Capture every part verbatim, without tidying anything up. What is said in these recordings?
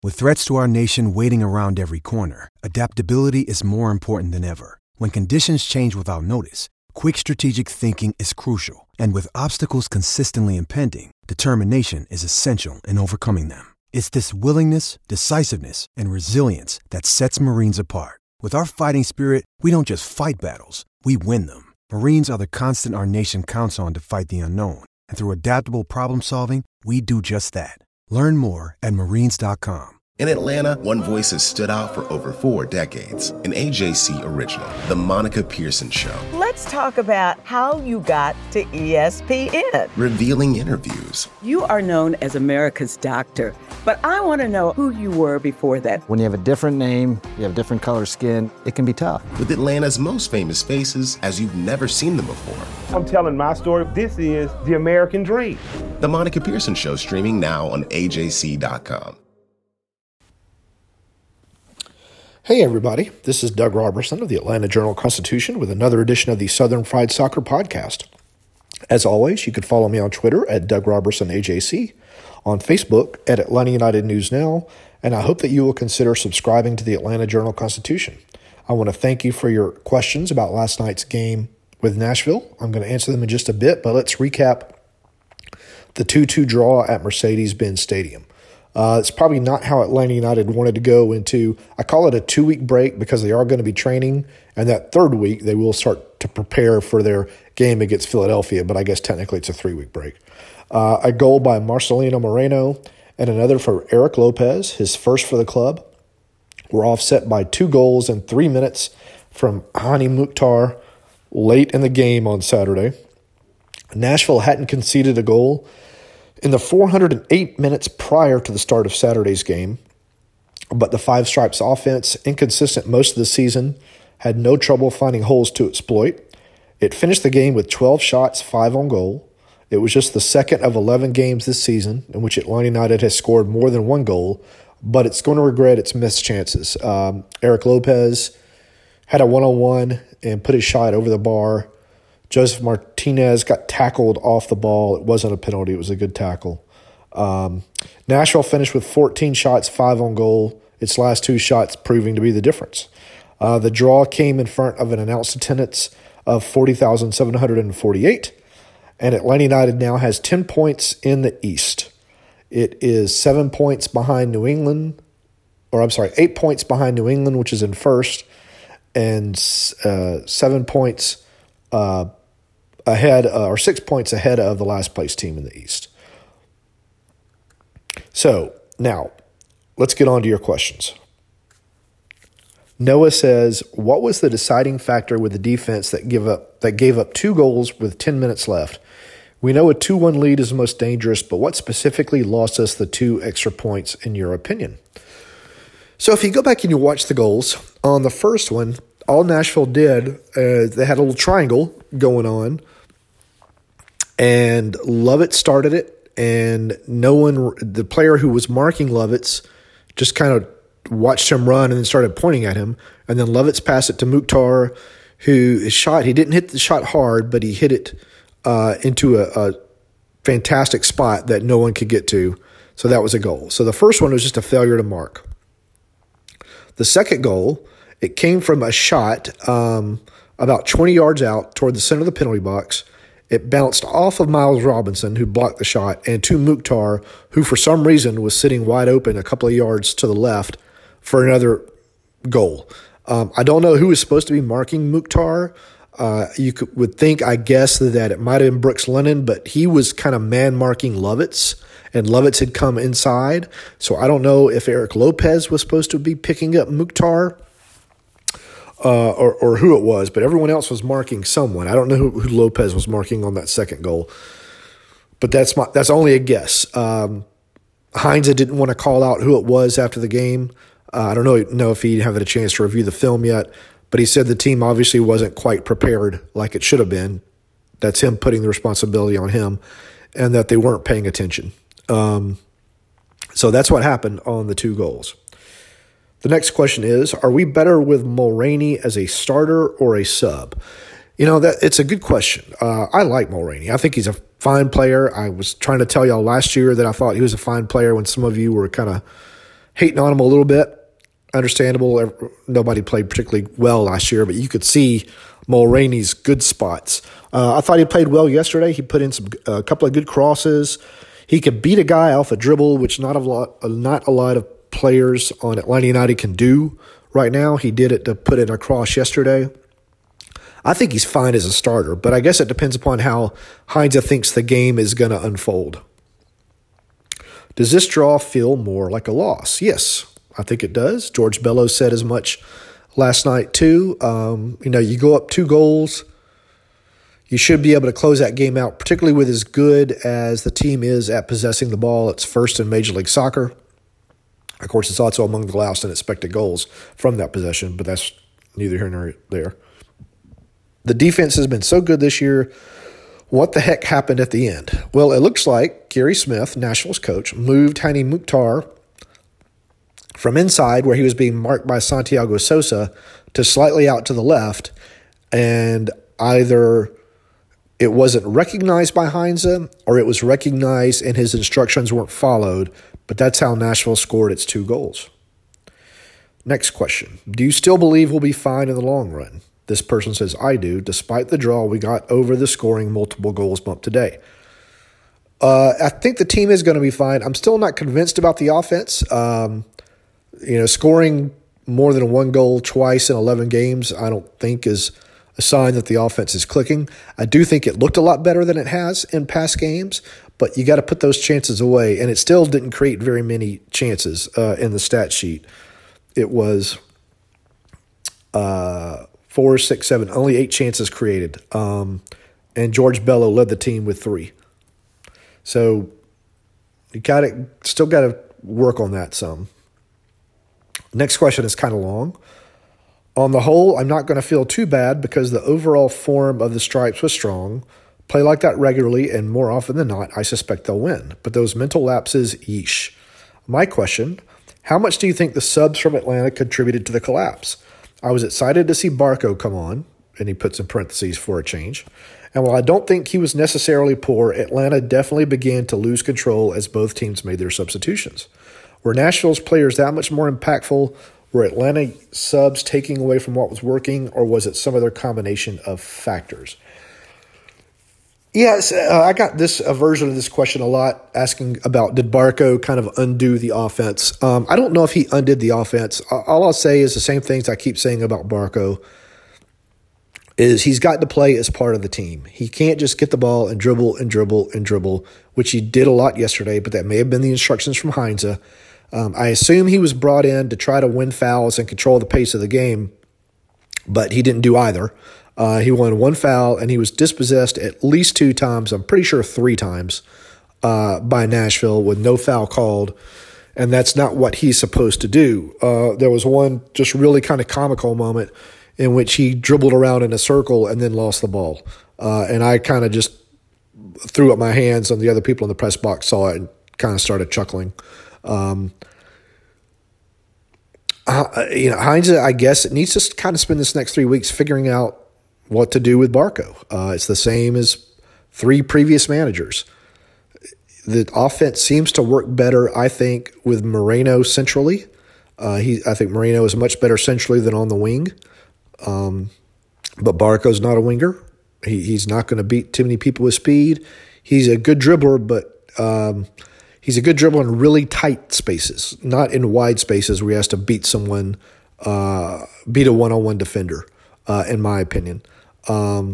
With threats to our nation waiting around every corner, adaptability is more important than ever. When conditions change without notice, quick strategic thinking is crucial. And with obstacles consistently impending, determination is essential in overcoming them. It's this willingness, decisiveness, and resilience that sets Marines apart. With our fighting spirit, we don't just fight battles, we win them. Marines are the constant our nation counts on to fight the unknown. And through adaptable problem solving, we do just that. Learn more at marines dot com. In Atlanta, one voice has stood out for over four decades. An A J C original, The Monica Pearson Show. Let's talk about how you got to E S P N. Revealing interviews. You are known as America's doctor, but I want to know who you were before that. When you have a different name, you have different color skin, it can be tough. With Atlanta's most famous faces as you've never seen them before. I'm telling my story. This is the American dream. The Monica Pearson Show, streaming now on A J C dot com. Hey everybody, this is Doug Robertson of the Atlanta Journal-Constitution with another edition of the Southern Fried Soccer Podcast. As always, you can follow me on Twitter at Doug Robertson A J C, on Facebook at Atlanta United News Now, and I hope that you will consider subscribing to the Atlanta Journal-Constitution. I want to thank you for your questions about last night's game with Nashville. I'm going to answer them in just a bit, but let's recap the two two draw at Mercedes-Benz Stadium. Uh, it's probably not how Atlanta United wanted to go into, I call it a two-week break because they are going to be training, and that third week they will start to prepare for their game against Philadelphia, but I guess technically it's a three-week break. Uh, a goal by Marcelino Moreno and another for Eric Lopez, his first for the club, were offset by two goals in three minutes from Hani Mukhtar late in the game on Saturday. Nashville hadn't conceded a goal in the four hundred eight minutes prior to the start of Saturday's game, but the Five Stripes offense, inconsistent most of the season, had no trouble finding holes to exploit. It finished the game with twelve shots, five on goal. It was just the second of eleven games this season in which Atlanta United has scored more than one goal, but it's going to regret its missed chances. Um, Eric Lopez had a one-on-one and put his shot over the bar. Joseph Martinez got tackled off the ball. It wasn't a penalty. It was a good tackle. Um, Nashville finished with fourteen shots, five on goal. Its last two shots proving to be the difference. Uh, the draw came in front of an announced attendance of forty thousand seven hundred forty-eight, and Atlanta United now has ten points in the East. It is seven points behind New England, or I'm sorry, eight points behind New England, which is in first, and uh, seven points uh ahead, uh, or six points ahead of the last place team in the East. So now let's get on to your questions. Noah says, what was the deciding factor with the defense that give up that gave up two goals with ten minutes left? We know a two one lead is the most dangerous, but what specifically lost us the two extra points in your opinion? So if you go back and you watch the goals, on the first one, all Nashville did, uh, they had a little triangle going on, and Lovett started it, and no one, the player who was marking Lovett just kind of watched him run and then started pointing at him, and then Lovett passed it to Mukhtar, who shot, he didn't hit the shot hard, but he hit it uh, into a, a fantastic spot that no one could get to, so that was a goal. So the first one was just a failure to mark. The second goal, it came from a shot um, about twenty yards out toward the center of the penalty box. It bounced off of Miles Robinson, who blocked the shot, and to Mukhtar, who for some reason was sitting wide open a couple of yards to the left for another goal. Um, I don't know who was supposed to be marking Mukhtar. Uh, you could, would think, I guess, that it might have been Brooks Lennon, but he was kind of man-marking Lovett, and Lovett had come inside. So I don't know if Eric Lopez was supposed to be picking up Mukhtar. Uh, or, or who it was, but everyone else was marking someone. I don't know who, who Lopez was marking on that second goal, but that's my that's only a guess. Um, Heinze didn't want to call out who it was after the game. Uh, I don't know, know if he had a chance to review the film yet, but he said the team obviously wasn't quite prepared like it should have been. That's him putting the responsibility on him, and that they weren't paying attention. Um, so that's what happened on the two goals. The next question is, are we better with Mulraney as a starter or a sub? You know, that it's a good question. Uh, I like Mulraney. I think he's a fine player. I was trying to tell y'all last year that I thought he was a fine player when some of you were kind of hating on him a little bit. Understandable. Nobody played particularly well last year, but you could see Mulroney's good spots. Uh, I thought he played well yesterday. He put in some a couple of good crosses. He could beat a guy off a dribble, which not a lot, not a lot of players on Atlanta United can do right now. He did it to put in a cross yesterday. I think he's fine as a starter, but I guess it depends upon how Heinze thinks the game is going to unfold. Does this draw feel more like a loss? Yes, I think it does. George Bello said as much last night too. Um, you know, you go up two goals, you should be able to close that game out, particularly with as good as the team is at possessing the ball. It's first in Major League Soccer. Of course, it's also among the lowest in expected goals from that possession, but that's neither here nor there. The defense has been so good this year. What the heck happened at the end? Well, it looks like Gary Smith, Nashville's coach, moved Hani Mukhtar from inside where he was being marked by Santiago Sosa to slightly out to the left, and either it wasn't recognized by Heinze or it was recognized and his instructions weren't followed, but that's how Nashville scored its two goals. Next question. Do you still believe we'll be fine in the long run? This person says, I do. Despite the draw, we got over the scoring multiple goals bump today. Uh, I think the team is going to be fine. I'm still not convinced about the offense. Um, you know, scoring more than one goal twice in eleven games, I don't think is a sign that the offense is clicking. I do think it looked a lot better than it has in past games, but you got to put those chances away, and it still didn't create very many chances uh, in the stat sheet. It was uh, four, six, seven, only eight chances created, um, and George Bello led the team with three. So you got to still got to work on that some. Next question is kind of long. On the whole, I'm not going to feel too bad because the overall form of the Stripes was strong. Play like that regularly, and more often than not, I suspect they'll win. But those mental lapses, yeesh. My question, how much do you think the subs from Atlanta contributed to the collapse? I was excited to see Barco come on, and he puts in parentheses for a change. And while I don't think he was necessarily poor, Atlanta definitely began to lose control as both teams made their substitutions. Were Nashville's players that much more impactful? Were Atlanta subs taking away from what was working, or was it some other combination of factors? Yes, uh, I got this a version of this question a lot, asking about did Barco kind of undo the offense? Um, I don't know if he undid the offense. All I'll say is the same things I keep saying about Barco, is he's got to play as part of the team. He can't just get the ball and dribble and dribble and dribble, which he did a lot yesterday, but that may have been the instructions from Heinze. Um, I assume he was brought in to try to win fouls and control the pace of the game, but he didn't do either. Uh, he won one foul, and he was dispossessed at least two times, I'm pretty sure three times, uh, by Nashville with no foul called, and that's not what he's supposed to do. Uh, there was one just really kind of comical moment in which he dribbled around in a circle and then lost the ball. Uh, and I kind of just threw up my hands, and the other people in the press box saw it and kind of started chuckling. Um, uh, you know, Heinze, I guess, it needs to kind of spend this next three weeks figuring out what to do with Barco. Uh, it's the same as three previous managers. The offense seems to work better, I think, with Moreno centrally. Uh, he, I think Moreno is much better centrally than on the wing. Um, but Barco's not a winger. He, he's not going to beat too many people with speed. He's a good dribbler, but um, he's a good dribbler in really tight spaces, not in wide spaces where he has to beat someone, uh, beat a one-on-one defender, uh, in my opinion. Um,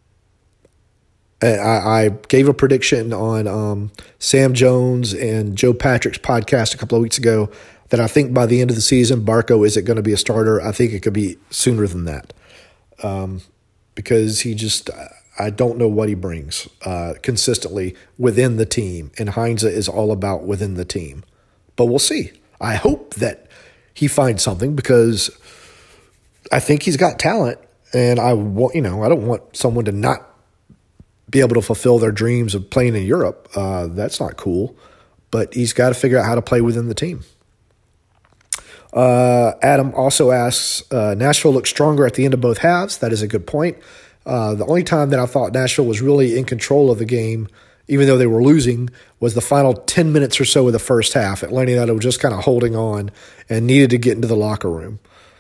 I, I gave a prediction on um, Sam Jones and Joe Patrick's podcast a couple of weeks ago that I think by the end of the season, Barco isn't going to be a starter. I think it could be sooner than that, um, because he just – I don't know what he brings uh, consistently within the team, and Heinze is all about within the team. But we'll see. I hope that he finds something because I think he's got talent, and I want, you know, I don't want someone to not be able to fulfill their dreams of playing in Europe. Uh, that's not cool. But he's got to figure out how to play within the team. Uh, Adam also asks, uh, Nashville looks stronger at the end of both halves. That is a good point. Uh, the only time that I thought Nashville was really in control of the game even though they were losing, was the final ten minutes or so of the first half. Atlanta United was just kind of holding on and needed to get into the locker room.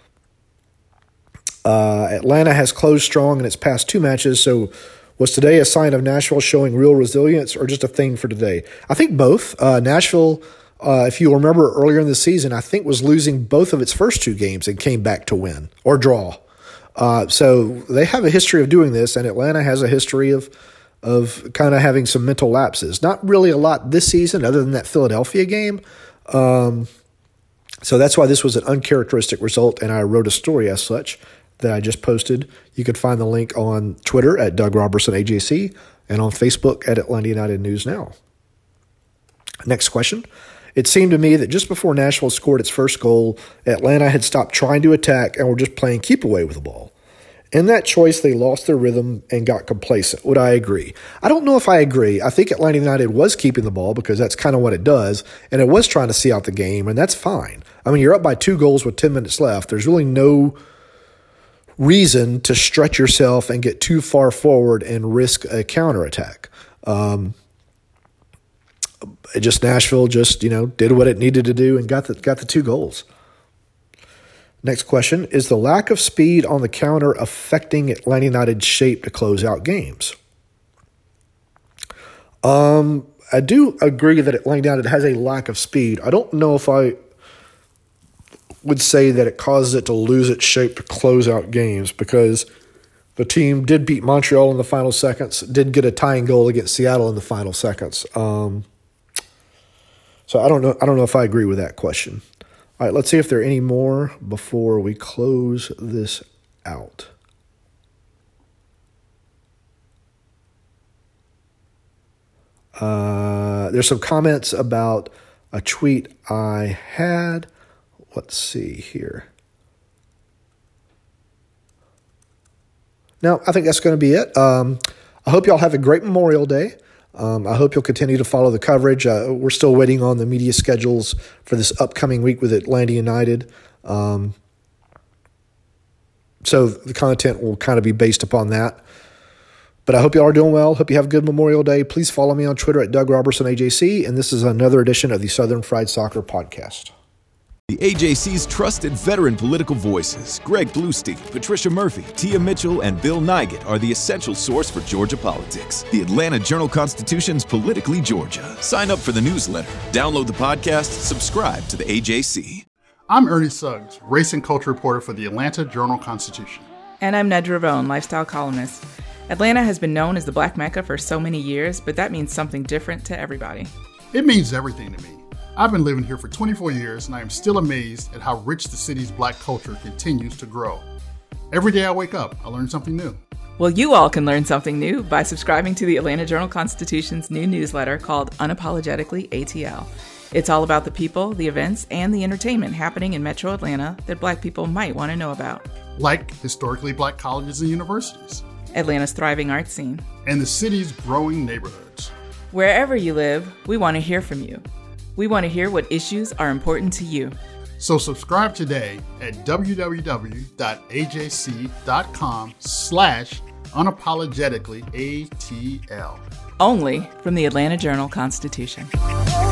Uh, Atlanta has closed strong in its past two matches, so was today a sign of Nashville showing real resilience or just a thing for today? I think both. Uh, Nashville, uh, if you remember earlier in the season, I think was losing both of its first two games and came back to win or draw. Uh, so they have a history of doing this, and Atlanta has a history of of kind of having some mental lapses. Not really a lot this season other than that Philadelphia game. Um, so that's why this was an uncharacteristic result, and I wrote a story as such that I just posted. You can find the link on Twitter at Doug Roberson A J C and on Facebook at Atlanta United News Now. Next question. It seemed to me that just before Nashville scored its first goal, Atlanta had stopped trying to attack and were just playing keep away with the ball. In that choice, they lost their rhythm and got complacent. Would I agree? I don't know if I agree. I think Atlanta United was keeping the ball because that's kind of what it does, and it was trying to see out the game, and that's fine. I mean, you're up by two goals with ten minutes left. There's really no reason to stretch yourself and get too far forward and risk a counterattack. Um, it just Nashville just, you know, did what it needed to do and got the got the two goals. Next question, is the lack of speed on the counter affecting Atlanta United's shape to close out games? Um, I do agree that Atlanta United has a lack of speed. I don't know if I would say that it causes it to lose its shape to close out games, because the team did beat Montreal in the final seconds, did get a tying goal against Seattle in the final seconds. Um, so I don't know. I don't know if I agree with that question. All right, let's see if there are any more before we close this out. Uh, there's some comments about a tweet I had. Let's see here. No, I think that's going to be it. Um, I hope y'all have a great Memorial Day. Um, I hope you'll continue to follow the coverage. Uh, we're still waiting on the media schedules for this upcoming week with Atlanta United. Um, so the content will kind of be based upon that. But I hope you all are doing well. Hope you have a good Memorial Day. Please follow me on Twitter at Doug Roberson A J C. And this is another edition of the Southern Fried Soccer Podcast. The A J C's trusted veteran political voices, Greg Bluestein, Patricia Murphy, Tia Mitchell, and Bill Nygaard, are the essential source for Georgia politics. The Atlanta Journal-Constitution's Politically Georgia. Sign up for the newsletter, download the podcast, subscribe to the A J C. I'm Ernie Suggs, race and culture reporter for the Atlanta Journal-Constitution. And I'm Nedra Ravone, lifestyle columnist. Atlanta has been known as the Black Mecca for so many years, but that means something different to everybody. It means everything to me. I've been living here for twenty-four years, and I am still amazed at how rich the city's Black culture continues to grow. Every day I wake up, I learn something new. Well, you all can learn something new by subscribing to the Atlanta Journal-Constitution's new newsletter called Unapologetically A T L. It's all about the people, the events, and the entertainment happening in Metro Atlanta that Black people might want to know about. Like historically Black colleges and universities. Atlanta's thriving art scene. And the city's growing neighborhoods. Wherever you live, we want to hear from you. We want to hear what issues are important to you. So subscribe today at www.ajc.com slash unapologetically ATL. Only from the Atlanta Journal-Constitution.